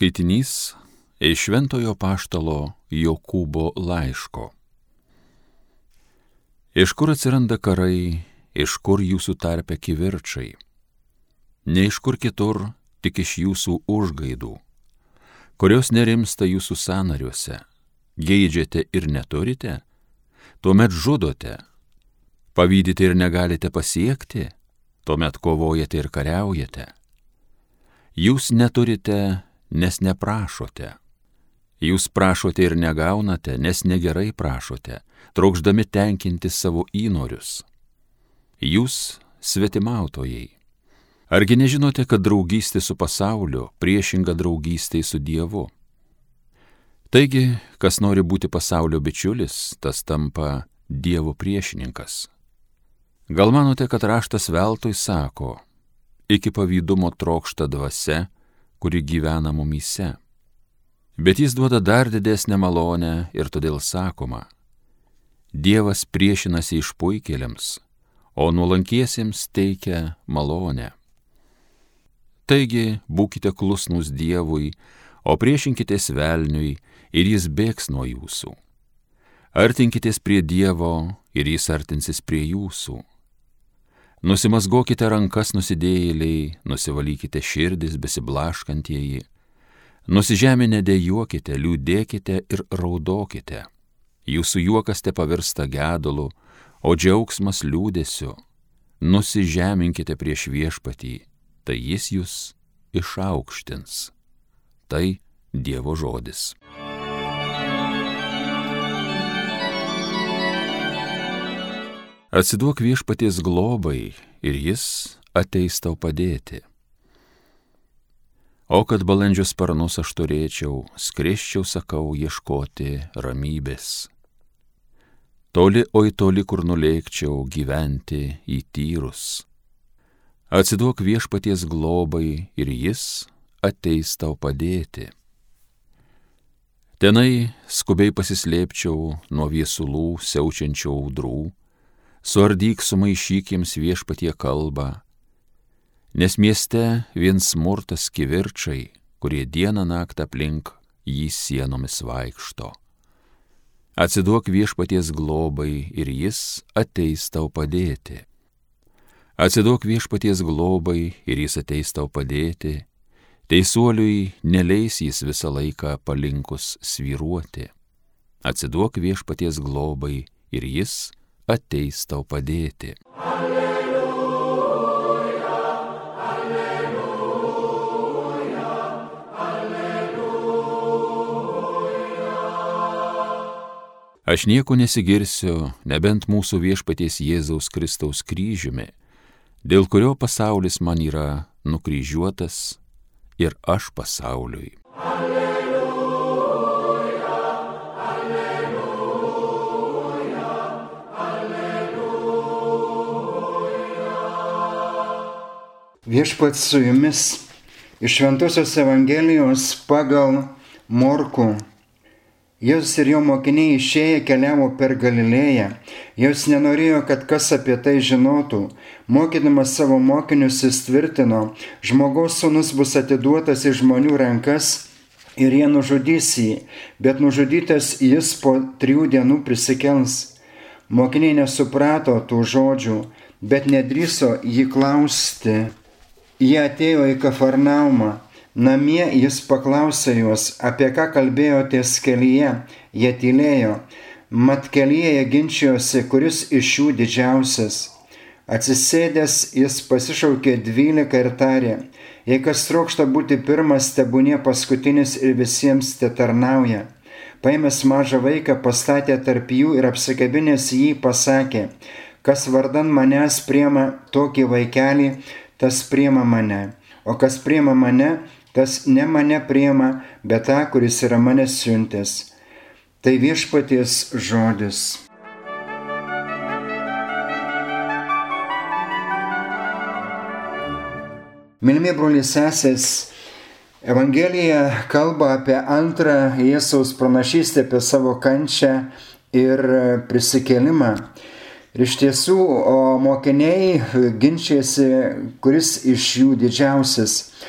Skaitinys iš Šventojo Apaštalo Jokūbo laiško. Iš kur atsiranda karai, iš kur jūsų tarpe kivirčai? Ne iš kur kitur, tik iš jūsų užgaidų, kurios nerimsta jūsų sąnariuose. Geidžiate ir neturite, tuomet žudote. Pavydite ir negalite pasiekti, tuomet kovojate ir kariaujate. Jūs neturite, nes neprašote. Jūs prašote ir negaunate, nes negerai prašote, trokšdami tenkinti savo įnorius. Jūs svetimautojai. Argi nežinote, kad draugystė su pasauliu priešinga draugystė su Dievu? Taigi, kas nori būti pasaulio bičiulis, tas tampa Dievo priešininkas. Gal manote, kad raštas veltui sako, iki pavydumo trokšta dvasia, kuri gyvena mumyse. Bet jis duoda dar didesnę malonę ir todėl sakoma, Dievas priešinasi išpuikėliams, o nuolankiesiems teikia malonę. Taigi, būkite klusnūs Dievui, o priešinkitės velniui ir jis bėgs nuo jūsų. Artinkitės prie Dievo ir jis artinsis prie jūsų. Nusimazgokite rankas nusidėjėliai, nusivalykite širdis besiblaškantieji, nusižeminę dejuokite, liūdėkite ir raudokite. Jūsų juokas te pavirsta gedulu, o džiaugsmas liūdėsiu. Nusižeminkite prieš Viešpatį, tai jis jūs išaukštins. Tai Dievo žodis. Atsiduok Viešpaties globai ir jis ateis tau padėti. O kad balandžio sparnus aš turėčiau, skrisčiau, sakau, ieškoti ramybės. Toli, oi toli, kur nulėkčiau gyventi į tyrus. Atsiduok Viešpaties globai ir jis ateis tau padėti. Tenai skubiai pasislėpčiau nuo viesulų siaučiančių audrų, suardyk sumaišyk jiems Viešpatie kalbą, nes mieste vien smurtas kivirčai, kurie dieną naktį aplink jį sienomis vaikšto. Atsiduok Viešpaties globai ir jis ateis tau padėti. Atsiduok Viešpaties globai ir jis ateis tau padėti, teisuoliui neleis jis visą laiką palinkus svyruoti. Atsiduok Viešpaties globai ir jis ateis tau padėti. Alleluja, alleluja, alleluja. Aš nieko nesigirsiu, nebent mūsų Viešpaties Jėzaus Kristaus kryžiumi, dėl kurio pasaulis man yra nukryžiuotas ir aš pasauliui. Viešpats su jumis iš Šventosios Evangelijos pagal Morkų. Jėzus ir jo mokiniai išėję keliavo per Galilėją. Jėzus nenorėjo, kad kas apie tai žinotų. Mokydamas savo mokinius jis tvirtino, žmogaus sūnus bus atiduotas į žmonių rankas ir jie nužudys jį, bet nužudytas jis po 3 dienų prisikels. Mokiniai nesuprato tų žodžių, bet nedrįso jį klausti. Jie atėjo į Kafarnaumą. Namie jis paklausė juos, apie ką kalbėjotės kelyje. Jie tylėjo. Mat kelyje jie ginčijosi, kuris iš jų didžiausias. Atsisėdęs jis pasišaukė 12 ir tarė, jei kas trokšta būti pirmas, tebūnie paskutinis ir visiems tetarnauja. Paėmęs mažą vaiką pastatė tarp jų ir apsikabinęs jį pasakė, kas vardan manęs priima tokį vaikelį, tas priima mane, o kas priima mane, tas ne mane priima, bet tą, kuris yra mane siuntęs. Tai Viešpaties žodis. Mylimi broliai sesės, Evangelija kalba apie antrą Jėzaus pranašystę, apie savo kančią ir prisikėlimą. Ir iš tiesų, mokiniai ginčiasi, kuris iš jų didžiausias.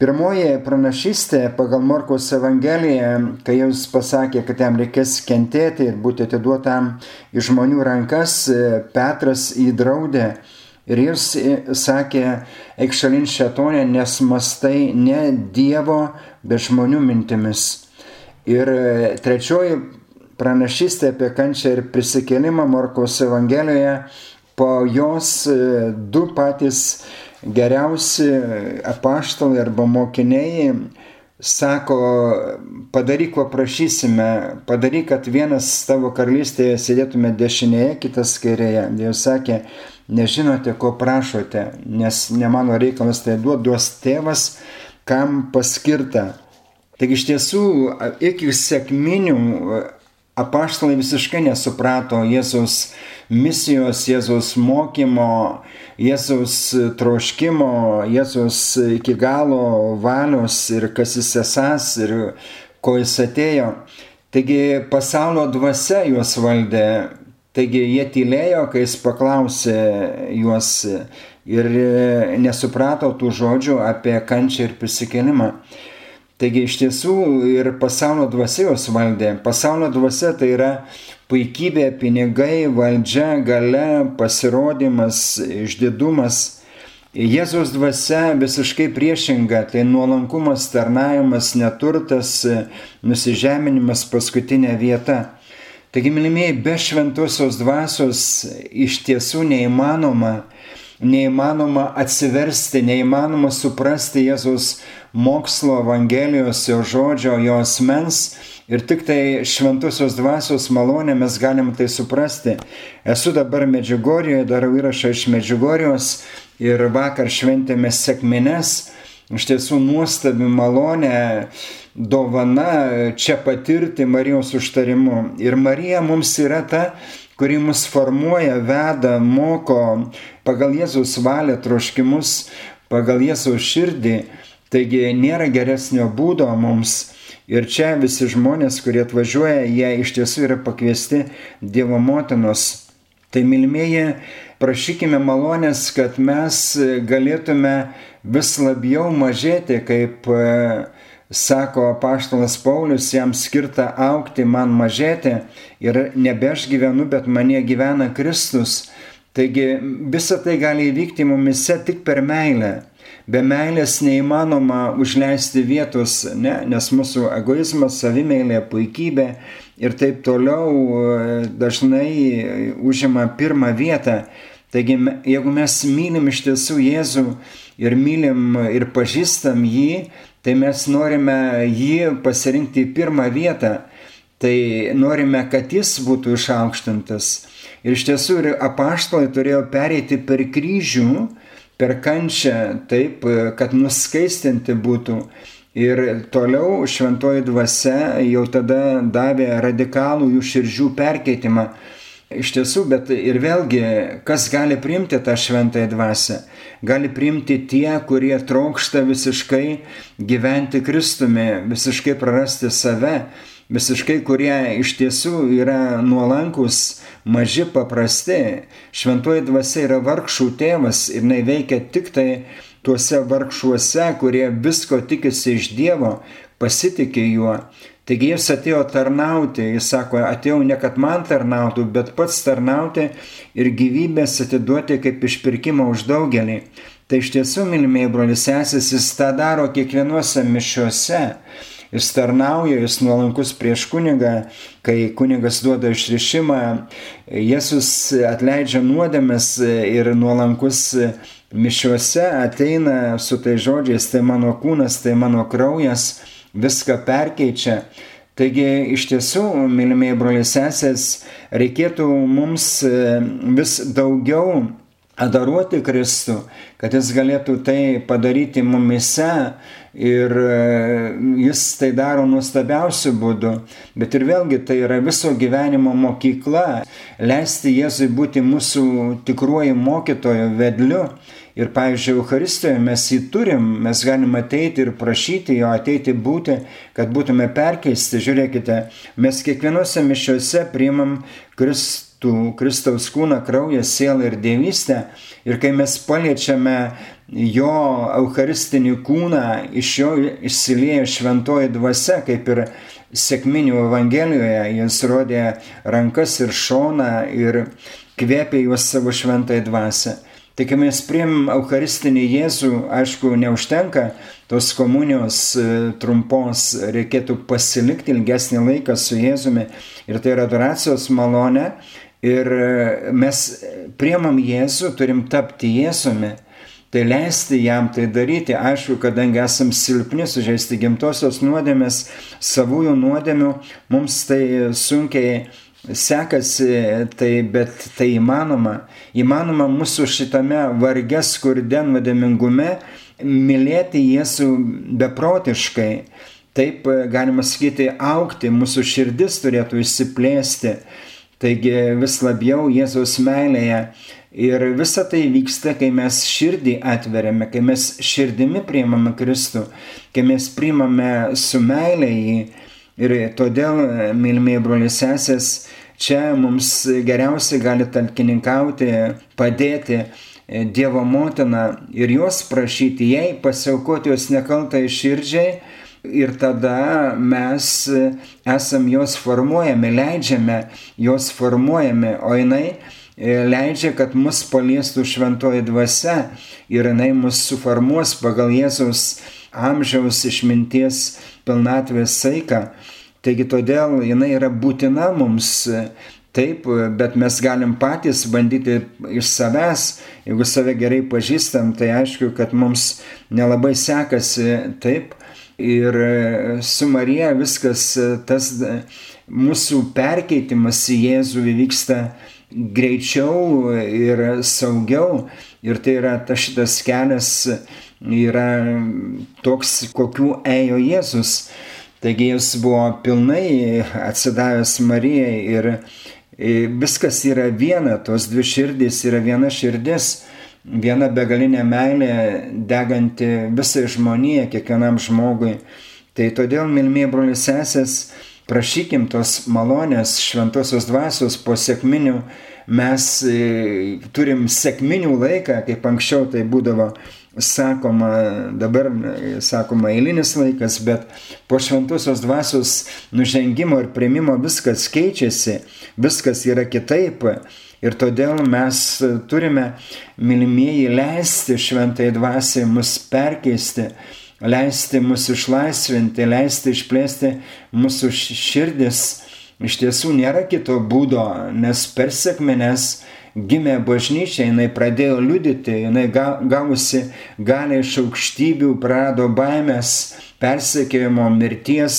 Pirmoji pranašystė pagal Morkaus Evangeliją, kai Jėzus pasakė, kad jam reikės kentėti ir būti atiduotam į žmonių rankas, Petras įdraudė ir jis sakė, eik šalin šėtone, nes mąstai ne Dievo, bet žmonių mintimis. Ir trečioji pranašystė apie kančią ir prisikėlimą Morkaus Evangelijoje, po jos du patys geriausi apaštalai arba mokiniai sako, padaryk, ko prašysime, padaryk, kad vienas tavo karalystėje sėdėtume dešinėje, kitas kairėje. Dievas sakė, nežinote, ko prašote, nes ne mano reikalas, tai duos tėvas, kam paskirta. Taigi iš tiesų, iki sekminių apaštalai visiškai nesuprato Jėzaus misijos, Jėzaus mokymo, Jėzaus troškimo, Jėzaus iki galo valios ir kas jis esąs ir ko jis atėjo. Taigi pasaulio dvasia juos valdė, taigi jie tylėjo, kai jis paklausė juos ir nesuprato tų žodžių apie kančią ir prisikėlimą. Taigi iš tiesų ir pasaulio dvasia juos valdė. Pasaulio dvasia tai yra puikybė, pinigai, valdžia, galia, pasirodymas, išdidumas. Jėzaus dvasia visiškai priešinga, tai nuolankumas, tarnavimas, neturtas, nusižeminimas, paskutinė vieta. Taigi, mylimieji, be šventosios dvasios iš tiesų neįmanoma atsiversti, neįmanoma suprasti Jėzaus mokslo, Evangelijos, jo žodžio, jo asmens ir tik tai šventosios dvasios malonė mes galim tai suprasti. Esu dabar Medžiugorjoje, darau įrašą iš Medžiugorijos ir vakar šventėme sekmines. Iš tiesų nuostabi malonė, dovana čia patirti Marijos užtarimu. Ir Marija mums yra ta, kuri mus formuoja, veda, moko pagal Jėzaus valią, troškimus, pagal Jėzaus širdį. Taigi nėra geresnio būdo mums. Ir čia visi žmonės, kurie atvažiuoja, jie iš tiesų yra pakviesti Dievo motinos. Tai, mylimieji, prašykime malonės, kad mes galėtume vis labiau mažėti, kaip sako apaštalas Paulius, jam skirta augti, man mažėti. Ir nebe aš gyvenu, bet manyje gyvena Kristus. Taigi visa tai gali įvykti mumise tik per meilę. Be meilės neįmanoma užleisti vietos, nes mūsų egoizmas, savimeilė, puikybė ir taip toliau dažnai užima pirmą vietą. Taigi, jeigu mes mylim iš tiesų Jėzų ir mylim ir pažįstam jį, tai mes norime jį pasirinkti į pirmą vietą. Tai norime, kad jis būtų išaukštintas. Ir iš tiesų ir apaštalai turėjo pereiti per kryžių, per kančią, taip, kad nuskaistinti būtų. Ir toliau šventoji dvasia jau tada davė radikalų jų širdžių perkeitimą. Iš tiesų, bet ir vėlgi, kas gali priimti tą šventąją dvasią? Gali priimti tie, kurie trokšta visiškai gyventi Kristumi, visiškai prarasti save, visiškai kurie iš tiesų yra nuolankus, maži, paprasti. Šventoji dvasia yra vargšų tėvas ir jinai veikia tik tai tuose vargšuose, kurie visko tikisi iš Dievo, pasitikė juo. Taigi jis atėjo tarnauti, jis sako, atėjau ne kad man tarnautų, bet pats tarnauti ir gyvybės atiduoti kaip išpirkimą už daugelį. Tai iš tiesų, mylimieji broliai seserys, jis tą daro kiekvienuose mišiuose. Jis tarnauja, jis nuolankus prieš kunigą, kai kunigas duoda išrišimą, Jėzus atleidžia nuodėmes ir nuolankus mišiuose ateina su tai žodžiais, tai mano kūnas, tai mano kraujas, viską perkeičia. Taigi iš tiesų, mylimieji broliai seserys, reikėtų mums vis daugiau adoruoti Kristų, kad jis galėtų tai padaryti mumise ir jis tai daro nuostabiausiu būdu. Bet ir vėlgi tai yra viso gyvenimo mokykla, leisti Jėzui būti mūsų tikruoju mokytoju, vedliu. Ir pavyzdžiui, Eucharistijoje mes jį turim, mes galim ateiti ir prašyti jo, ateiti būti, kad būtume perkeisti. Žiūrėkite, mes kiekvienose mišiuose priimam Kristaus kūną, kraują, sielą ir dievystę. Ir kai mes paliečiame jo eucharistinį kūną, iš jo išsiliejo šventoji dvasia, kaip ir sekminių evangelijoje, jis rodė rankas ir šoną ir kvėpė juos savo šventąją dvasią. Tai kai mes priimam eucharistinį Jėzų, aišku, neužtenka tos komunijos trumpos, reikėtų pasilikti ilgesnį laiką su Jėzumi ir tai yra adoracijos malonė ir mes priimam Jėzų, turim tapti Jėzumi. Tai leisti jam tai daryti, aišku, kadangi esam silpni, sužeisti gimtosios nuodėmės, savųjų nuodėmių, mums tai sunkiai sekasi, bet tai įmanoma. Įmanoma mūsų šitame varge, skurde, nuodėmingume mylėti Jėzų beprotiškai. Taip, galima sakyti, augti, mūsų širdis turėtų išsiplėsti. Taigi vis labiau Jėzaus meilėje. Ir visa tai vyksta, kai mes širdį atveriame, kai mes širdimi priimame Kristų, kai mes priimame su meilė jį. Ir todėl, mylimieji broliai sesės, čia mums geriausiai gali talkininkauti, padėti Dievo motina ir jos prašyti jai, pasiaukoti jos nekaltai širdžiai. Ir tada mes esam jos formuojami, leidžiame jos formuojami, o jinai leidžia, kad mus paliestų šventoji dvasia ir jinai mus suformuos pagal Jėzaus amžiaus išminties pilnatvės saiką. Taigi todėl jinai yra būtina mums, taip, bet mes galim patys bandyti iš savęs, jeigu save gerai pažįstam, tai aišku, kad mums nelabai sekasi taip. Ir su Marija viskas, tas mūsų perkeitimas į Jėzų vyksta greičiau ir saugiau. Ir tai yra šitas kelias yra toks, kokiu ėjo Jėzus. Taigi jis buvo pilnai atsidavęs Marijai ir viskas yra viena, tos dvi širdys yra viena širdis, viena begalinė meilė deganti visai žmonijai, kiekvienam žmogui. Tai todėl, mylimieji broliai sesės, prašykim tos malonės šventosios dvasios po sekminių. Mes turim sekminių laiką, kaip anksčiau tai būdavo sakoma, dabar sakoma eilinis laikas, bet po šventosios dvasios nužengimo ir priėmimo viskas keičiasi, viskas yra kitaip. Ir todėl mes turime, mylimieji, leisti šventai dvasiai mus perkeisti, leisti mus išlaisvinti, leisti išplėsti mūsų širdis. Iš tiesų nėra kito būdo, nes per sekmines gimė bažnyčia, jinai pradėjo liudyti, jinai gavusi galią iš aukštybių, prarado baimės, persekiojimo, mirties,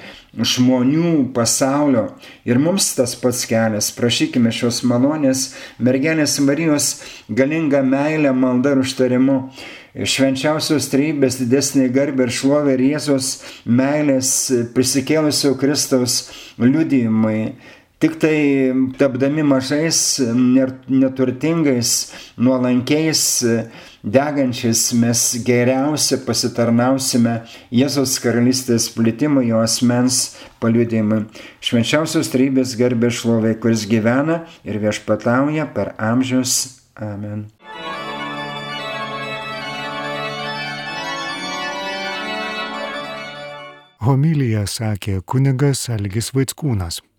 žmonių, pasaulio. Ir mums tas pats kelias. Prašykime šios malonės, mergelės Marijos galingą meilę, maldą ir užtarimu. Švenčiausios trejybės didesnė garbė ir šlovė ir Jėzaus meilės prisikėlusio Kristaus liudijimai. Tik tai tapdami mažais, neturtingais, nuolankiais, degančiais mes geriausia pasitarnausime Jėzaus karalystės plitimui, jo asmens paliudijimui. Švenčiausios trejybės garbė ir šlovė, kuris gyvena ir viešpatauja per amžius. Amen. Homiliją sakė kunigas Algis Vaickūnas.